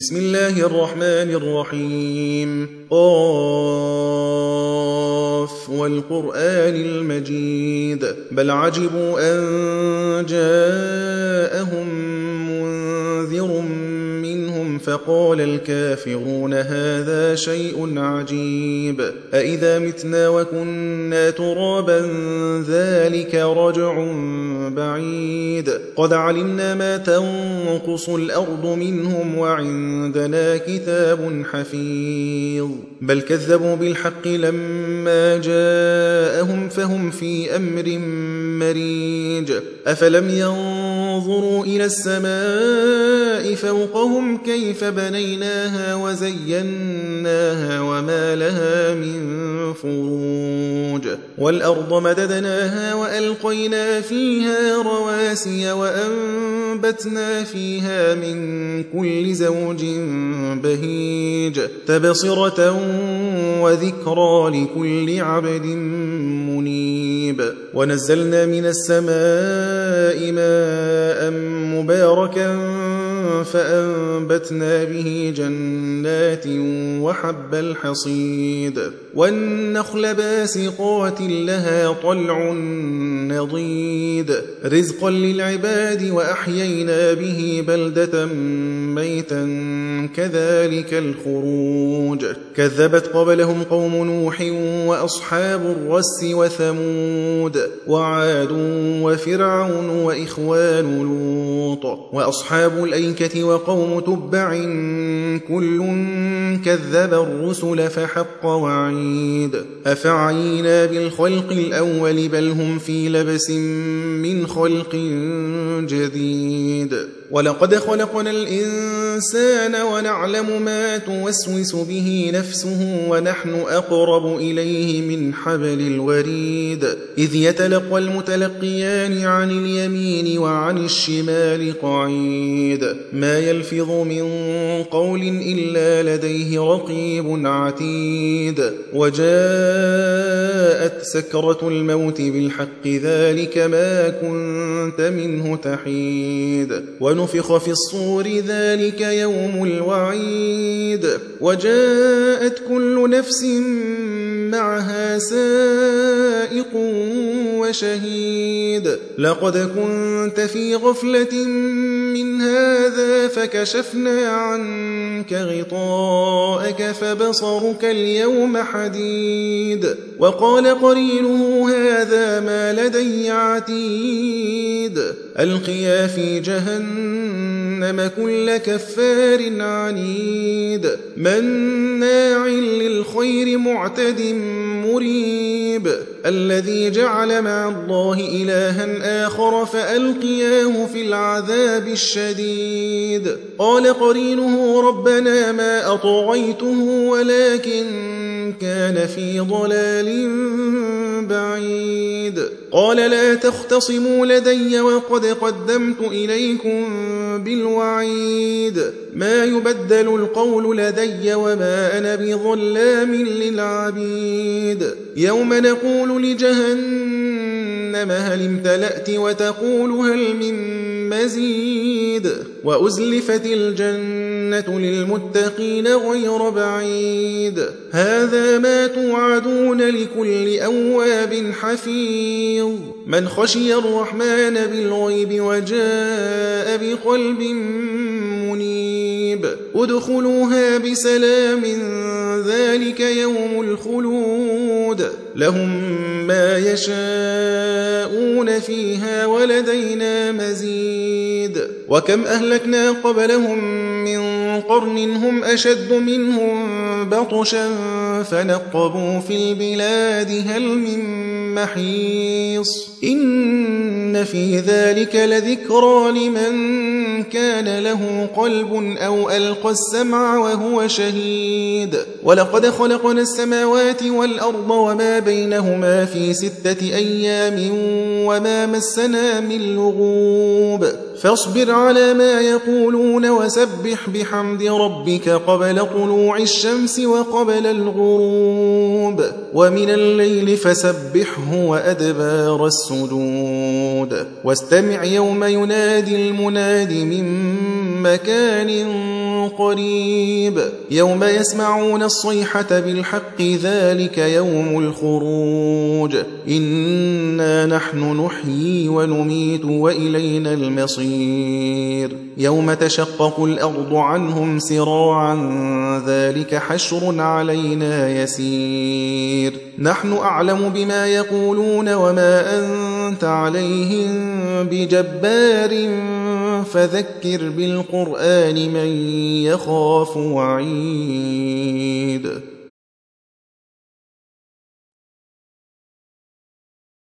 بسم الله الرحمن الرحيم قاف والقرآن المجيد بل عجبوا أن جاءهم منذر منهم فقال الكافرون هذا شيء عجيب أإذا متنا وكنا ترابا ذلك رجع بعيد قد علمنا ما تنقص الأرض منهم وعندنا كتاب حفيظ بل كذبوا بالحق لما جاءهم فهم في أمر مريج أفلم ينظروا إلى السماء فوقهم كيف بنيناها وزيناها وما لها من فروج والأرض مددناها وألقينا فيها رواسي وأنبتنا فيها من كل زوج بهيج تبصرة وذكرى لكل عبد منيب ونزلنا من السماء ماء مباركا فأنبتنا به جنات وحب الحصيد والنخل باسقات لها طلع نضيد رزقا للعباد وأحيينا به بلدة ميتا كذلك الخروج كذبت قبلهم قوم نوح وأصحاب الرس وثمود وعاد وفرعون وإخوان لوط وأصحاب الأيكة وقوم تبع كل كذب الرسل فحق وعيد أفعينا بالخلق الأول بل هم في لبس من خلق جديد ولقد خلقنا الإنسان ونعلم ما توسوس به نفسه ونحن أقرب إليه من حبل الوريد إذ يتلقى المتلقيان عن اليمين وعن الشمال قعيد ما يلفظ من قول إلا لديه رقيب عتيد وجاءت سكرة الموت بالحق ذلك ما كنت منه تحيد ونفخ في الصور ذلك يوم الوعيد وجاءت كل نفس معها سائق وشهيد لقد كنت في غفلة من هذا فكشفنا عنك غطاءك فبصرك اليوم حديد وقال قرينه هذا ما لدي عتيد ألقيا في جهنم كل كفار عنيد مناع للخير معتد مريب الذي جعل مع الله إلها آخر فألقياه في العذاب الشديد قال قرينه ربنا ما أطغيته ولكن كان في ضلال بعيد قال لا تختصموا لدي وقد قدمت إليكم بالوعيد ما يبدل القول لدي وما أنا بظلام للعبيد يوم نقول لجهنم هل امتلأت وتقول هل من مزيد وأزلفت الجنة للمتقين غير بعيد هذا ما توعدون لكل أواب حفيظ من خشي الرحمن بالغيب وجاء بقلب منيب ادخلوها بسلام ذلك يوم الخلود لهم ما يشاءون فيها ولدينا مزيد وكم أهلكنا قبلهم من قرن هم أشد منهم بطشا فنقبوا في البلاد هل من محيص إن في ذلك لذكرى لمن كان له قلب أو ألقى السمع وهو شهيد ولقد خلقنا السماوات والأرض وما بينهما في 6 أيام وما مسنا من لغوب فاصبر على ما يقولون وسبح بحمد ربك قبل طلوع الشمس وقبل الغروب ومن الليل فسبحه وأدبار السجود واستمع يوم ينادي المناد من مكان قريب يوم يسمعون الصيحة بالحق ذلك يوم الخروج إنا نحن نحيي ونميت وإلينا المصير يوم تشقق الأرض عنهم سراعا ذلك حشر علينا يسير نحن أعلم بما يقولون وما أنت عليهم بجبار فذكر بالقرآن من يخاف وعيد